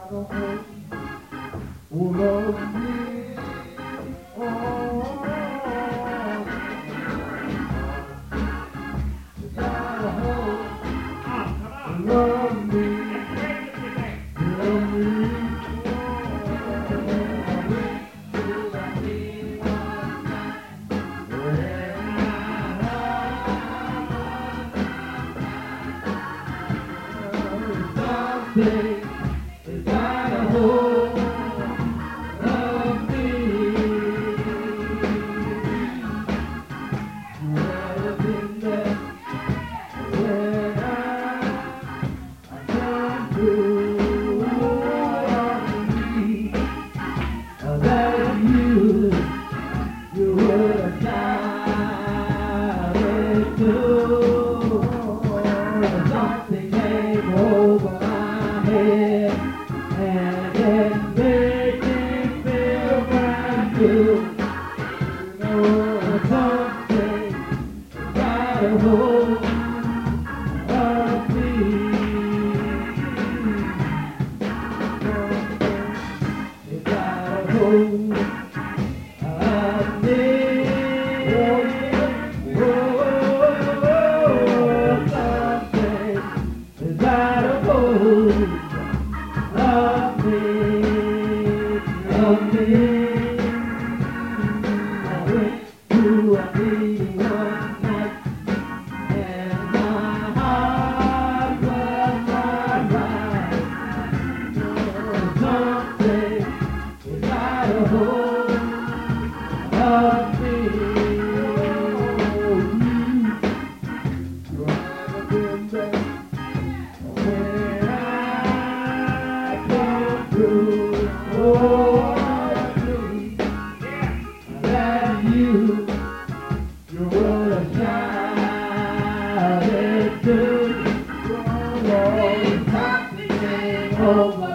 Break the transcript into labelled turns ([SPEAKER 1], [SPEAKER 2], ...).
[SPEAKER 1] Something came over my head and it made me feel brand new. Something got a hold of me. It got a hold of me. I went to a meeting one night, and my heart was not right. Something got a hold of me. You haven't been there when I come through. Oh, you would have shouted to the Lord, something came over